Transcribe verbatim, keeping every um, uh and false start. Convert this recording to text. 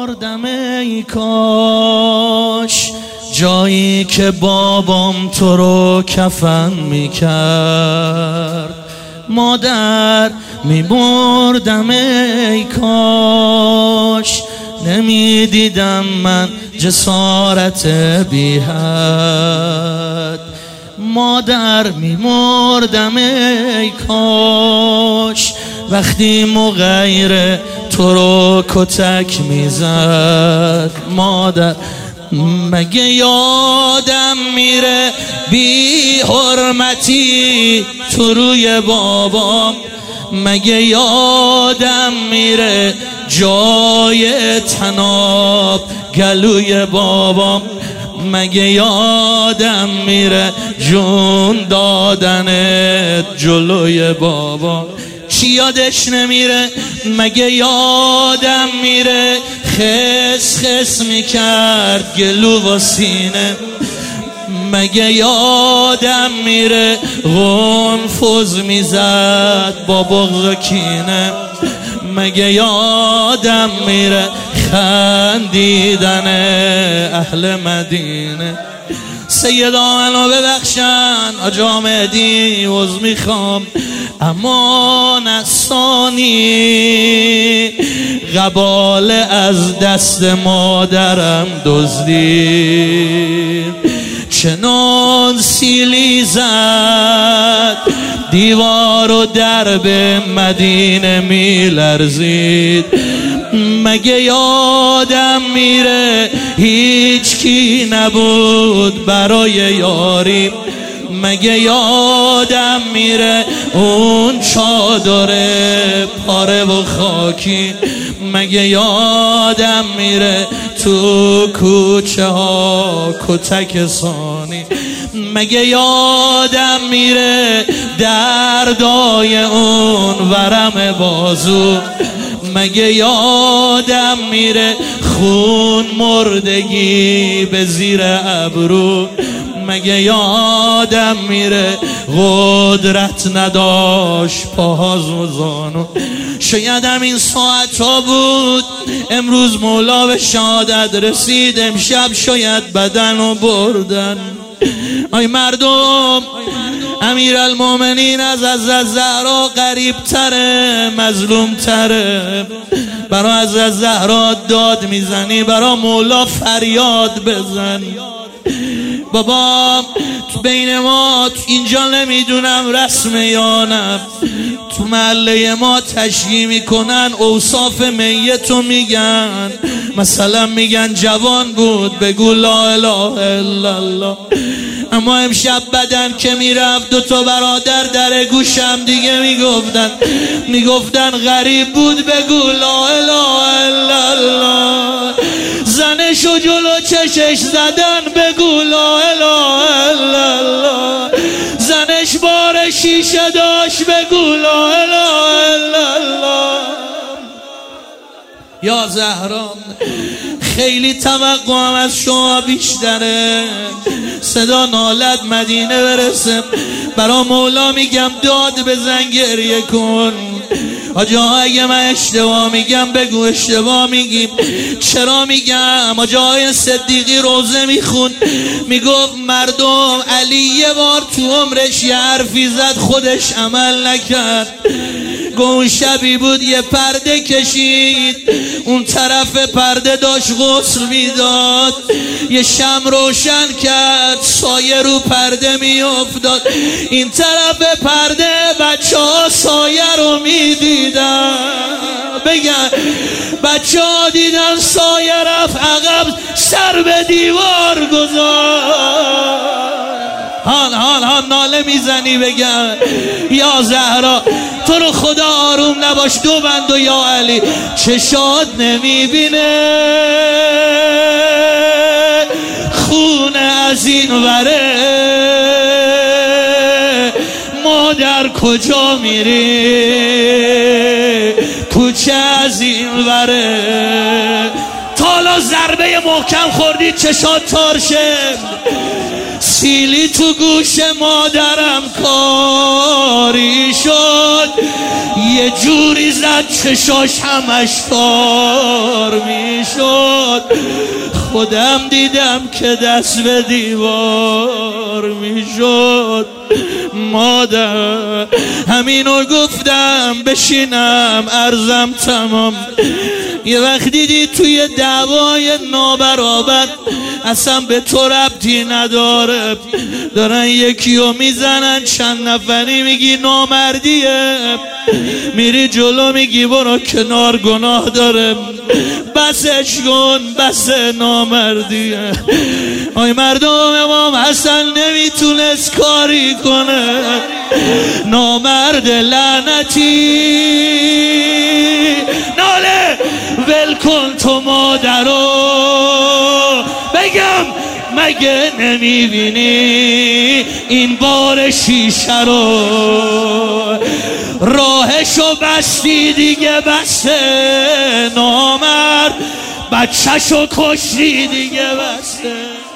میمردم ای کاش جایی که بابام تو رو کفن میکرد. مادر میمردم ای کاش نمیدیدم من جسارت بی حد. مادر میمردم ای کاش وقتی مغیر تو رو کتک میزد. مادر مگه یادم میره بی حرمتی تو روی بابام؟ مگه یادم میره جای تناب گلوی بابام؟ مگه یادم میره جون دادنت جلوی بابام؟ چی یادش نمیره؟ مگه یادم میره خس خس میکرد گلو و سینه؟ مگه یادم میره غنفوز میزد با بغض و کینه؟ مگه یادم میره خندیدن اهل مدینه؟ سیدا منو ببخشن آجا مهدی عذر میخوام، اما نستانی قباله از دست مادرم دزدید. چنان سیلی زد دیوار و درب مدینه میلرزید. مگه یادم میره هیچ کی نبود برای یاری؟ مگه یادم میره اون چادر پاره و خاکی؟ مگه یادم میره تو کوچه ها کتک ثانی؟ مگه یادم میره دردای اون ورم بازو؟ مگه یادم میره خون مردگی به زیر ابرو؟ مگه یادم میره قدرت نداشت پاهاز و زانو؟ شاید همین ساعت ها بود امروز مولا به شهادت رسید، امشب شاید بدن و بردن. آی مردم، امیرالمومنین از از زهرا قریب تره، مظلوم تره. برا از از زهرا داد میزنی، برا مولا فریاد بزن. بابا تو بین ما تو اینجا نمیدونم رسمه یا نه، تو محله ما تشییع میکنن اوصاف میتو میگن. مثلا میگن جوان بود بگو لا اله الا الله، اما امشب بدن که میرفت دو تا برادر در گوشم دیگه میگفتن میگفتن غریب بود بگو لا اله الا الله. زنشو جلو چشش زدن بگو لا اله الا الله. زنش بار شیشه داشت بگو لا اله الا الله. یا زهرا خیلی توقعم از شما بیشتره، صدا نالت مدینه برسه. برا مولا میگم داد بزن گریه کن. آجا اگه من اشتباه میگم بگو اشتباه میگیم. چرا میگم؟ آجای صدیقی روزه میخون میگفت مردم علی یه بار تو عمرش یه حرفی زد خودش عمل نکرد. اون شبی بود یه پرده کشید، اون طرف پرده داشت غسل میداد، یه شم روشن کرد سایه رو پرده میافتاد. این طرف پرده بچه ها سایه رو میدیدن. بگن بچه ها دیدن سایه رفت عقب سر به دیوار گذاشت. حال حال حال ناله میزنی بگن یا زهرا تو رو خدا آروم نباش دو بند و یا علی چشات نمیبینه خون از این وره مادر کجا میری کوچه از این وره. تا حالا ضربه محکم خوردید چشات تار شه؟ سیلی تو گوش مادرم کاری شد، یه جوری زد چشاش همش تار میشد. خودم دیدم که دست به دیوار میشد. مادر همینو گفتم بشینم عرضم تمام. یه وقت دیدی توی دعوای نابرابر اصلا به تو ربطی نداره، دارن یکیو میزنن چند نفری میگی نامردیه، میری جلو میگی برو کنار گناه داره، بسش کن بس نامردیه. آی مردم امام حسن نمیتونست کاری کنه، نامرد لعنتی ناله ول کن تو مادرو. بگم مگه نمیبینی این بار شیشه رو، راهشو بستی دیگه بسته، نامرد بچهشو کشتی دیگه بسته.